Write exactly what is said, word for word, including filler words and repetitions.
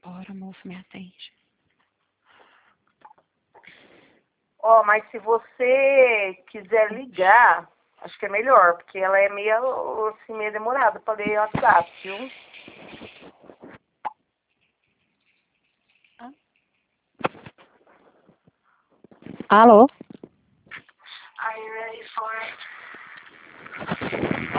fora, moço, me atende. Ó, mas se você quiser ligar, acho que é melhor, porque ela é meio, assim, meio demorada para ler o WhatsApp, viu? Alô? Are you ready for